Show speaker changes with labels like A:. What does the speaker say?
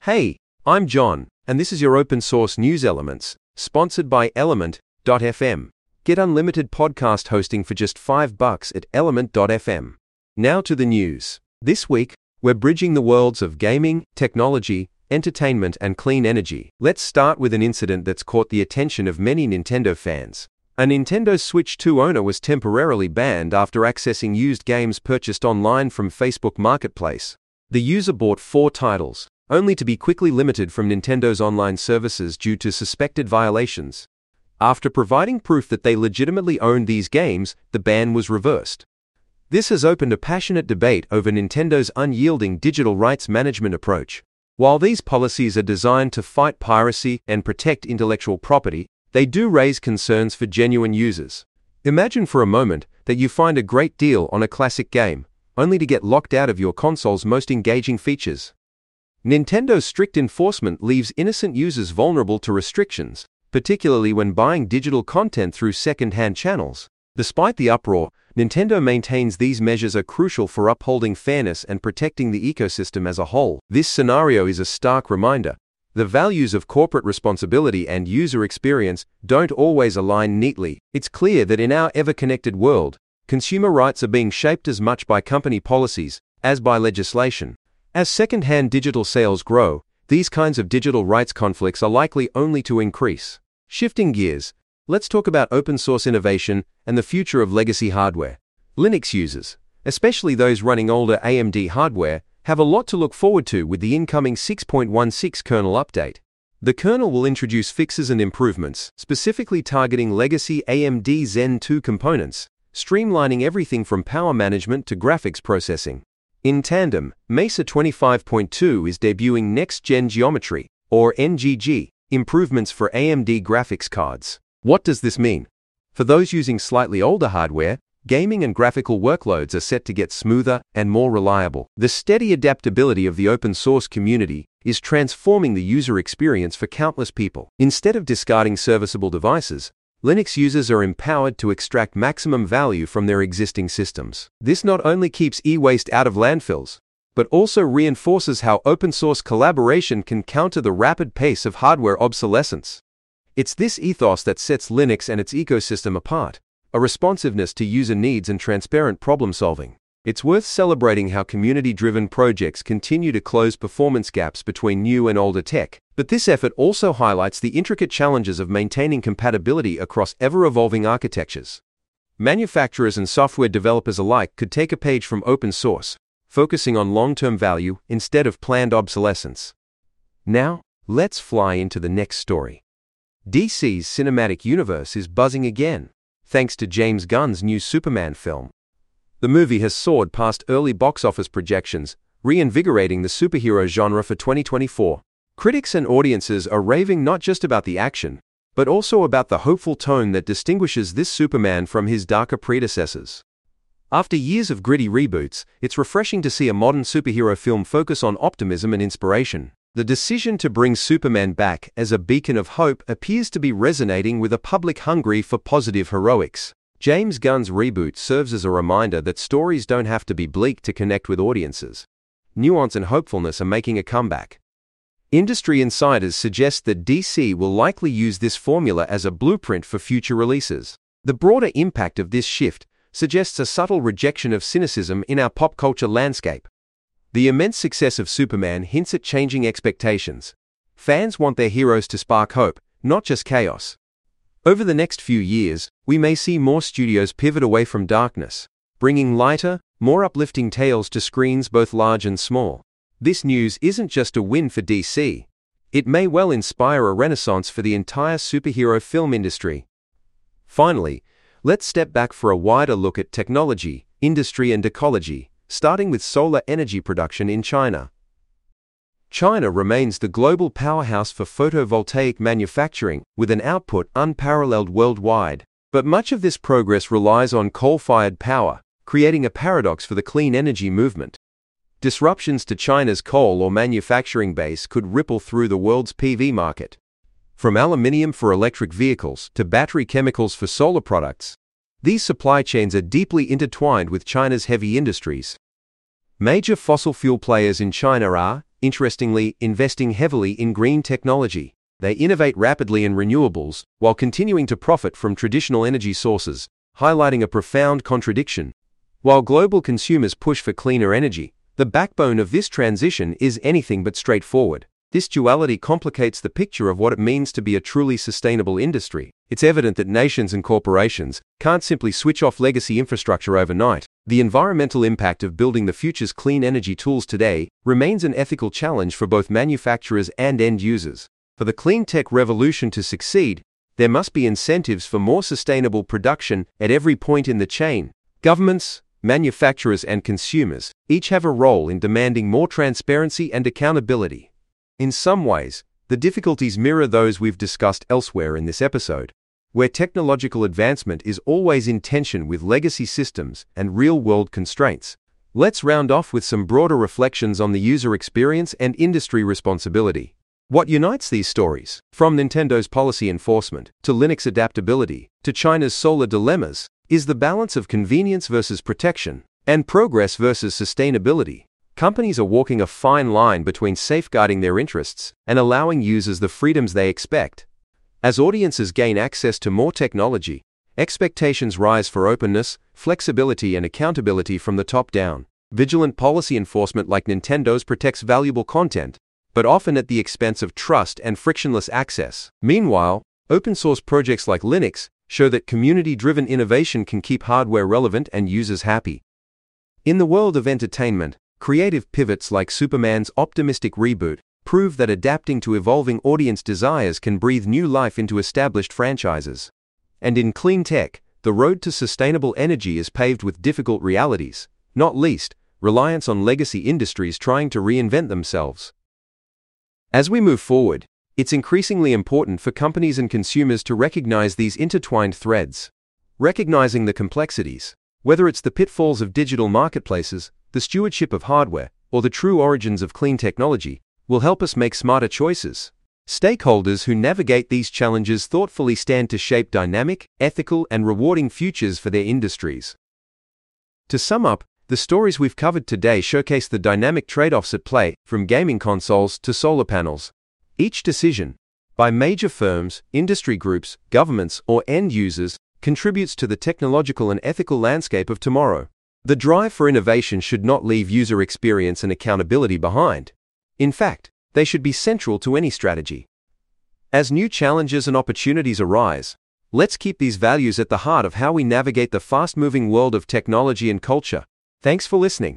A: Hey, I'm John, and this is your open source news elements, sponsored by Element.fm. Get unlimited podcast hosting for just $5 at Element.fm. Now to the news. This week, we're bridging the worlds of gaming, technology, entertainment, and clean energy. Let's start with an incident that's caught the attention of many Nintendo fans. A Nintendo Switch 2 owner was temporarily banned after accessing used games purchased online from Facebook Marketplace. The user bought 4 titles, only to be quickly limited from Nintendo's online services due to suspected violations. After providing proof that they legitimately owned these games, the ban was reversed. This has opened a passionate debate over Nintendo's unyielding digital rights management approach. While these policies are designed to fight piracy and protect intellectual property, they do raise concerns for genuine users. Imagine for a moment that you find a great deal on a classic game, only to get locked out of your console's most engaging features. Nintendo's strict enforcement leaves innocent users vulnerable to restrictions, particularly when buying digital content through second-hand channels. Despite the uproar, Nintendo maintains these measures are crucial for upholding fairness and protecting the ecosystem as a whole. This scenario is a stark reminder. The values of corporate responsibility and user experience don't always align neatly. It's clear that in our ever-connected world, consumer rights are being shaped as much by company policies as by legislation. As second-hand digital sales grow, these kinds of digital rights conflicts are likely only to increase. Shifting gears, let's talk about open-source innovation and the future of legacy hardware. Linux users, especially those running older AMD hardware, have a lot to look forward to with the incoming 6.16 kernel update. The kernel will introduce fixes and improvements, specifically targeting legacy AMD Zen 2 components, streamlining everything from power management to graphics processing. In tandem, Mesa 25.2 is debuting Next-Gen Geometry, or NGG, improvements for AMD graphics cards. What does this mean? For those using slightly older hardware, gaming and graphical workloads are set to get smoother and more reliable. The steady adaptability of the open-source community is transforming the user experience for countless people. Instead of discarding serviceable devices, Linux users are empowered to extract maximum value from their existing systems. This not only keeps e-waste out of landfills, but also reinforces how open-source collaboration can counter the rapid pace of hardware obsolescence. It's this ethos that sets Linux and its ecosystem apart, a responsiveness to user needs and transparent problem-solving. It's worth celebrating how community-driven projects continue to close performance gaps between new and older tech, but this effort also highlights the intricate challenges of maintaining compatibility across ever-evolving architectures. Manufacturers and software developers alike could take a page from open source, focusing on long-term value instead of planned obsolescence. Now, let's fly into the next story. DC's cinematic universe is buzzing again, thanks to James Gunn's new Superman film. The movie has soared past early box office projections, reinvigorating the superhero genre for 2024. Critics and audiences are raving not just about the action, but also about the hopeful tone that distinguishes this Superman from his darker predecessors. After years of gritty reboots, it's refreshing to see a modern superhero film focus on optimism and inspiration. The decision to bring Superman back as a beacon of hope appears to be resonating with a public hungry for positive heroics. James Gunn's reboot serves as a reminder that stories don't have to be bleak to connect with audiences. Nuance and hopefulness are making a comeback. Industry insiders suggest that DC will likely use this formula as a blueprint for future releases. The broader impact of this shift suggests a subtle rejection of cynicism in our pop culture landscape. The immense success of Superman hints at changing expectations. Fans want their heroes to spark hope, not just chaos. Over the next few years, we may see more studios pivot away from darkness, bringing lighter, more uplifting tales to screens both large and small. This news isn't just a win for DC. It may well inspire a renaissance for the entire superhero film industry. Finally, let's step back for a wider look at technology, industry, and ecology, starting with solar energy production in China. China remains the global powerhouse for photovoltaic manufacturing, with an output unparalleled worldwide. But much of this progress relies on coal-fired power, creating a paradox for the clean energy movement. Disruptions to China's coal or manufacturing base could ripple through the world's PV market. From aluminium for electric vehicles to battery chemicals for solar products, these supply chains are deeply intertwined with China's heavy industries. Major fossil fuel players in China are interestingly, investing heavily in green technology. They innovate rapidly in renewables while continuing to profit from traditional energy sources, highlighting a profound contradiction. While global consumers push for cleaner energy, the backbone of this transition is anything but straightforward. This duality complicates the picture of what it means to be a truly sustainable industry. It's evident that nations and corporations can't simply switch off legacy infrastructure overnight. The environmental impact of building the future's clean energy tools today remains an ethical challenge for both manufacturers and end users. For the clean tech revolution to succeed, there must be incentives for more sustainable production at every point in the chain. Governments, manufacturers, and consumers each have a role in demanding more transparency and accountability. In some ways, the difficulties mirror those we've discussed elsewhere in this episode, where technological advancement is always in tension with legacy systems and real-world constraints. Let's round off with some broader reflections on the user experience and industry responsibility. What unites these stories, from Nintendo's policy enforcement to Linux adaptability to China's solar dilemmas, is the balance of convenience versus protection and progress versus sustainability. Companies are walking a fine line between safeguarding their interests and allowing users the freedoms they expect. As audiences gain access to more technology, expectations rise for openness, flexibility, and accountability from the top down. Vigilant policy enforcement like Nintendo's protects valuable content, but often at the expense of trust and frictionless access. Meanwhile, open-source projects like Linux show that community-driven innovation can keep hardware relevant and users happy. In the world of entertainment, creative pivots like Superman's optimistic reboot prove that adapting to evolving audience desires can breathe new life into established franchises. And in clean tech, the road to sustainable energy is paved with difficult realities, not least, reliance on legacy industries trying to reinvent themselves. As we move forward, it's increasingly important for companies and consumers to recognize these intertwined threads. Recognizing the complexities, whether it's the pitfalls of digital marketplaces, the stewardship of hardware, or the true origins of clean technology, will help us make smarter choices. Stakeholders who navigate these challenges thoughtfully stand to shape dynamic, ethical, and rewarding futures for their industries. To sum up, the stories we've covered today showcase the dynamic trade-offs at play, from gaming consoles to solar panels. Each decision, by major firms, industry groups, governments, or end users, contributes to the technological and ethical landscape of tomorrow. The drive for innovation should not leave user experience and accountability behind. In fact, they should be central to any strategy. As new challenges and opportunities arise, let's keep these values at the heart of how we navigate the fast-moving world of technology and culture. Thanks for listening.